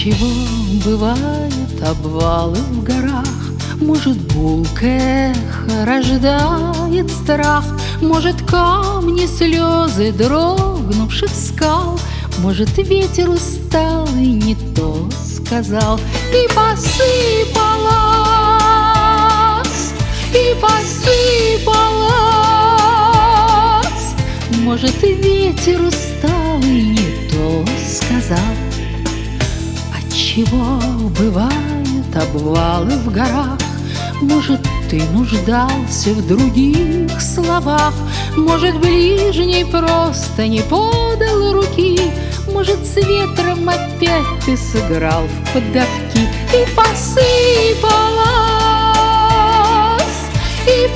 Отчего бывают обвалы в горах? Может, гулко эхо рождает страх, может, камни, слезы дрогнувших скал, может, ветер усталый не то сказал. И посыпалась, и посыпалась, может, и ветер усталый не то сказал. Отчего бывают обвалы в горах? Может, ты нуждался в других словах, может, ближний просто не подал руки, может, с ветром опять ты сыграл в поддавки. И посыпалась, и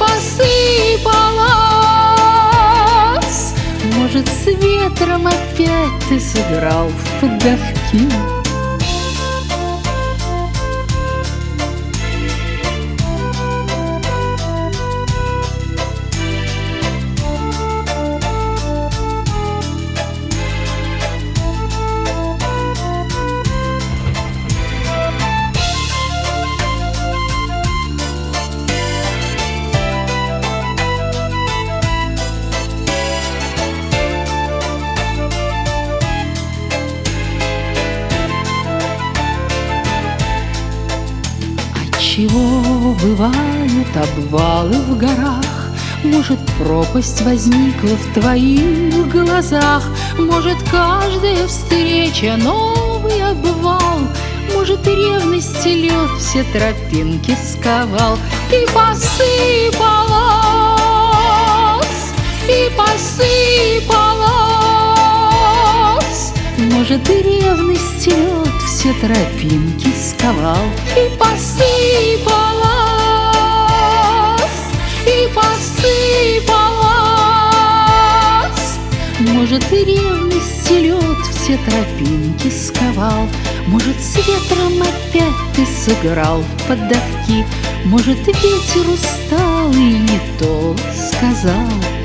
посыпалась, может, с ветром опять ты сыграл в поддавки. Отчего бывают обвалы в горах? Может, пропасть возникла в твоих глазах, может, каждая встреча новый обвал, может, ревность лед все тропинки сковал. И посыпалась, и посыпалась, может, и ревность лед все тропинки сковал. И посыпалась, и посыпалась, может, и ревность лед все тропинки сковал, может, с ветром опять ты сыграл в поддавки, может, ветер усталый не то сказал.